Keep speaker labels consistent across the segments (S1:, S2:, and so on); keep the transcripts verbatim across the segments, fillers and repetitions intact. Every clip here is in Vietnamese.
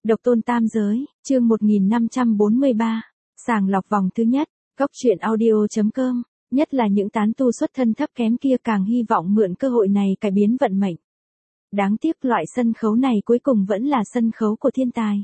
S1: Độc tôn tam giới, chương một nghìn năm trăm bốn mươi ba, sàng lọc vòng thứ nhất, góc truyện audio.com, nhất là những tán tu xuất thân thấp kém kia càng hy vọng mượn cơ hội này cải biến vận mệnh. Đáng tiếc loại sân khấu này cuối cùng vẫn là sân khấu của thiên tài.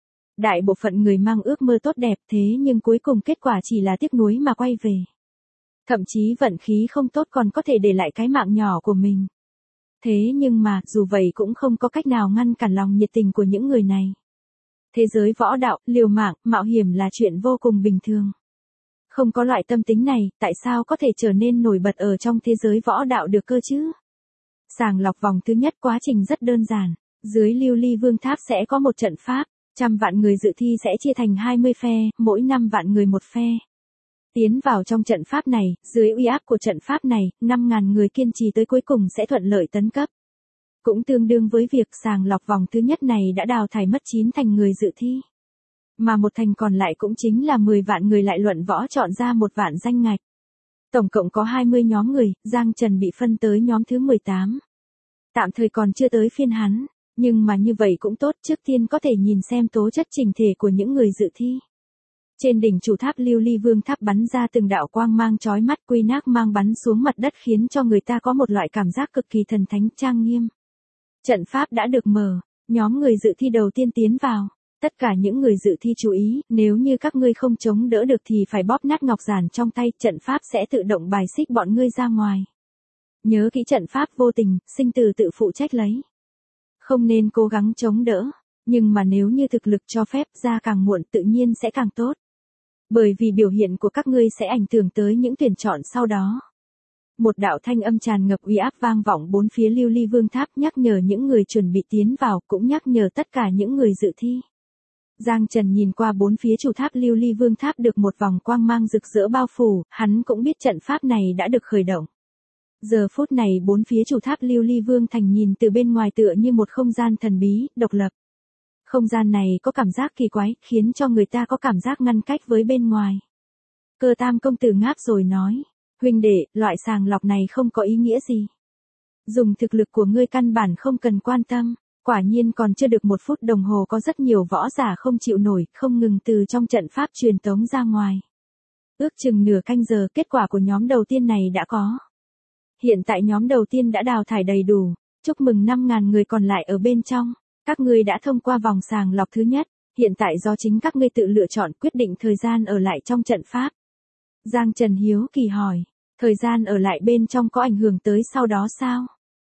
S1: Đại bộ phận người mang ước mơ tốt đẹp thế nhưng cuối cùng kết quả chỉ là tiếc nuối mà quay về. Thậm chí vận khí không tốt còn có thể để lại cái mạng nhỏ của mình. Thế nhưng mà, dù vậy cũng không có cách nào ngăn cản lòng nhiệt tình của những người này. Thế giới võ đạo, liều mạng, mạo hiểm là chuyện vô cùng bình thường. Không có loại tâm tính này, tại sao có thể trở nên nổi bật ở trong thế giới võ đạo được cơ chứ? Sàng lọc vòng thứ nhất quá trình rất đơn giản. Dưới Lưu Ly Vương Tháp sẽ có một trận pháp, trăm vạn người dự thi sẽ chia thành hai mươi phe, mỗi năm vạn người một phe. Tiến vào trong trận pháp này, dưới uy áp của trận pháp này, năm ngàn người kiên trì tới cuối cùng sẽ thuận lợi tấn cấp. Cũng tương đương với việc sàng lọc vòng thứ nhất này đã đào thải mất chín thành người dự thi. Mà một thành còn lại cũng chính là mười vạn người lại luận võ chọn ra một vạn danh ngạch. Tổng cộng có hai mươi nhóm người, Giang Trần bị phân tới nhóm thứ mười tám. Tạm thời còn chưa tới phiên hắn, nhưng mà như vậy cũng tốt, trước tiên có thể nhìn xem tố chất trình thể của những người dự thi. Trên đỉnh chủ tháp Lưu Ly Vương Tháp bắn ra từng đạo quang mang chói mắt, quy nác mang bắn xuống mặt đất khiến cho người ta có một loại cảm giác cực kỳ thần thánh trang nghiêm. Trận pháp đã được mở, nhóm người dự thi đầu tiên tiến vào. Tất cả những người dự thi chú ý, nếu như các ngươi không chống đỡ được thì phải bóp nát ngọc giản trong tay, trận pháp sẽ tự động bài xích bọn ngươi ra ngoài. Nhớ kỹ trận pháp vô tình, sinh tử tự phụ trách lấy. Không nên cố gắng chống đỡ, nhưng mà nếu như thực lực cho phép ra càng muộn tự nhiên sẽ càng tốt. Bởi vì biểu hiện của các ngươi sẽ ảnh hưởng tới những tuyển chọn sau đó. Một đạo thanh âm tràn ngập uy áp vang vọng bốn phía Lưu Ly Vương Tháp, nhắc nhở những người chuẩn bị tiến vào, cũng nhắc nhở tất cả những người dự thi. Giang Trần nhìn qua bốn phía chủ tháp Lưu Ly Vương Tháp được một vòng quang mang rực rỡ bao phủ, hắn cũng biết trận pháp này đã được khởi động. Giờ phút này bốn phía chủ tháp Lưu Ly Vương Thành nhìn từ bên ngoài tựa như một không gian thần bí, độc lập. Không gian này có cảm giác kỳ quái, khiến cho người ta có cảm giác ngăn cách với bên ngoài. Cơ Tam công tử ngáp rồi nói, huynh đệ, loại sàng lọc này không có ý nghĩa gì. Dùng thực lực của ngươi căn bản không cần quan tâm. Quả nhiên còn chưa được một phút đồng hồ có rất nhiều võ giả không chịu nổi, không ngừng từ trong trận pháp truyền tống ra ngoài. Ước chừng nửa canh giờ, kết quả của nhóm đầu tiên này đã có. Hiện tại nhóm đầu tiên đã đào thải đầy đủ, chúc mừng năm ngàn người còn lại ở bên trong. Các ngươi đã thông qua vòng sàng lọc thứ nhất, hiện tại do chính các ngươi tự lựa chọn quyết định thời gian ở lại trong trận pháp. Giang Trần hiếu kỳ hỏi, thời gian ở lại bên trong có ảnh hưởng tới sau đó sao?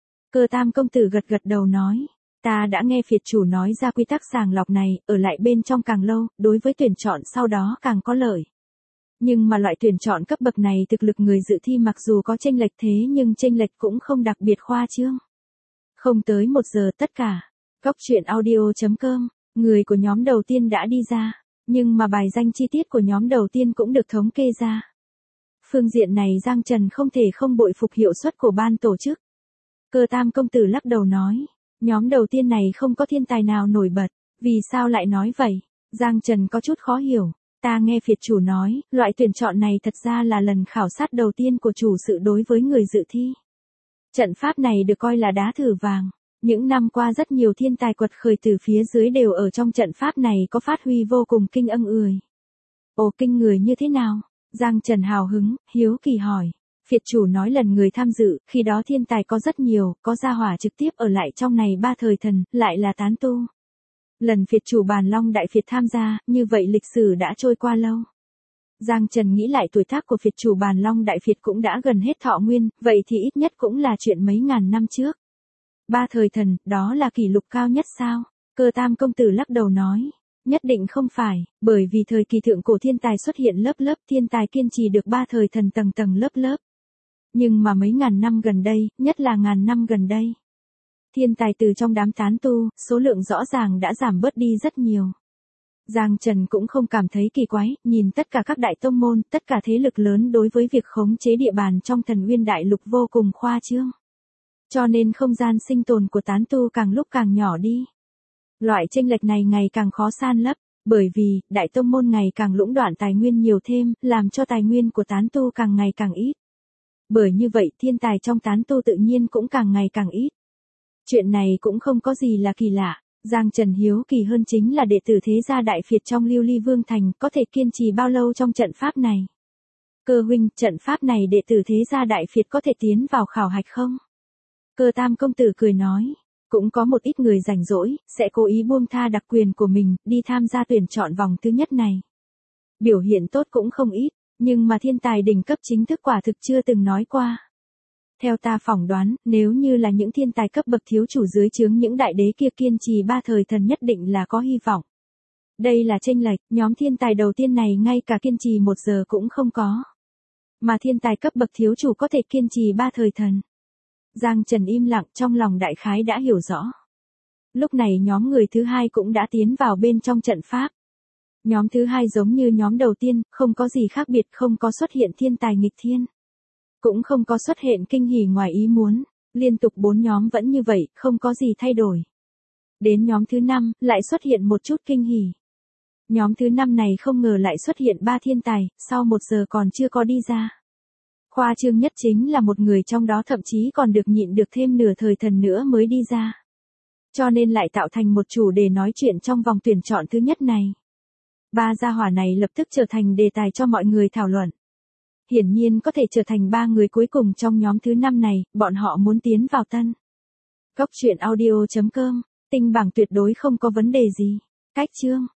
S1: Cơ Tam công tử gật gật đầu nói. Ta đã nghe phiệt chủ nói ra quy tắc sàng lọc này, ở lại bên trong càng lâu, đối với tuyển chọn sau đó càng có lợi. Nhưng mà loại tuyển chọn cấp bậc này thực lực người dự thi mặc dù có chênh lệch thế nhưng chênh lệch cũng không đặc biệt khoa trương. Không tới một giờ tất cả. Góc truyện audio.com, người của nhóm đầu tiên đã đi ra, nhưng mà bài danh chi tiết của nhóm đầu tiên cũng được thống kê ra. Phương diện này Giang Trần không thể không bội phục hiệu suất của ban tổ chức. Cơ Tam công tử lắc đầu nói. Nhóm đầu tiên này không có thiên tài nào nổi bật, vì sao lại nói vậy? Giang Trần có chút khó hiểu, ta nghe phiệt chủ nói, loại tuyển chọn này thật ra là lần khảo sát đầu tiên của chủ sự đối với người dự thi. Trận pháp này được coi là đá thử vàng, những năm qua rất nhiều thiên tài quật khởi từ phía dưới đều ở trong trận pháp này có phát huy vô cùng kinh âm ười. Ồ, kinh người như thế nào? Giang Trần hào hứng, hiếu kỳ hỏi. Phiệt chủ nói lần người tham dự, khi đó thiên tài có rất nhiều, có gia hỏa trực tiếp ở lại trong này ba thời thần, lại là tán tu. Lần phiệt chủ bàn long đại phiệt tham gia, như vậy lịch sử đã trôi qua lâu. Giang Trần nghĩ lại tuổi tác của phiệt chủ bàn long đại phiệt cũng đã gần hết thọ nguyên, vậy thì ít nhất cũng là chuyện mấy ngàn năm trước. Ba thời thần, đó là kỷ lục cao nhất sao? Cơ Tam công tử lắc đầu nói. Nhất định không phải, bởi vì thời kỳ thượng cổ thiên tài xuất hiện lớp lớp, thiên tài kiên trì được ba thời thần tầng tầng lớp lớp. Nhưng mà mấy ngàn năm gần đây, nhất là ngàn năm gần đây. Thiên tài từ trong đám tán tu, số lượng rõ ràng đã giảm bớt đi rất nhiều. Giang Trần cũng không cảm thấy kỳ quái, nhìn tất cả các đại tông môn, tất cả thế lực lớn đối với việc khống chế địa bàn trong Thần Nguyên Đại Lục vô cùng khoa trương. Cho nên không gian sinh tồn của tán tu càng lúc càng nhỏ đi. Loại chênh lệch này ngày càng khó san lấp, bởi vì, đại tông môn ngày càng lũng đoạn tài nguyên nhiều thêm, làm cho tài nguyên của tán tu càng ngày càng ít. Bởi như vậy thiên tài trong tán tu tự nhiên cũng càng ngày càng ít. Chuyện này cũng không có gì là kỳ lạ, Giang Trần hiếu kỳ hơn chính là đệ tử thế gia Đại Việt trong Lưu Ly Vương Thành có thể kiên trì bao lâu trong trận pháp này. Cơ huynh, trận pháp này đệ tử thế gia Đại Việt có thể tiến vào khảo hạch không? Cơ Tam công tử cười nói, cũng có một ít người rảnh rỗi, sẽ cố ý buông tha đặc quyền của mình, đi tham gia tuyển chọn vòng thứ nhất này. Biểu hiện tốt cũng không ít, nhưng mà thiên tài đỉnh cấp chính thức quả thực chưa từng nói qua. Theo ta phỏng đoán, nếu như là những thiên tài cấp bậc thiếu chủ dưới trướng những đại đế kia kiên trì ba thời thần nhất định là có hy vọng. Đây là chênh lệch, nhóm thiên tài đầu tiên này ngay cả kiên trì một giờ cũng không có. Mà thiên tài cấp bậc thiếu chủ có thể kiên trì ba thời thần. Giang Trần im lặng, trong lòng đại khái đã hiểu rõ. Lúc này nhóm người thứ hai cũng đã tiến vào bên trong trận pháp. Nhóm thứ hai giống như nhóm đầu tiên, không có gì khác biệt, không có xuất hiện thiên tài nghịch thiên. Cũng không có xuất hiện kinh hỉ ngoài ý muốn, liên tục bốn nhóm vẫn như vậy, không có gì thay đổi. Đến nhóm thứ năm, lại xuất hiện một chút kinh hỉ. Nhóm thứ năm này không ngờ lại xuất hiện ba thiên tài, sau một giờ còn chưa có đi ra. Khoa trương nhất chính là một người trong đó thậm chí còn được nhịn được thêm nửa thời thần nữa mới đi ra. Cho nên lại tạo thành một chủ đề nói chuyện trong vòng tuyển chọn thứ nhất này. Ba gia hỏa này lập tức trở thành đề tài cho mọi người thảo luận. Hiển nhiên có thể trở thành ba người cuối cùng trong nhóm thứ năm này, bọn họ muốn tiến vào tân. Góc truyện audio chấm com, tinh bảng tuyệt đối không có vấn đề gì. Cách chương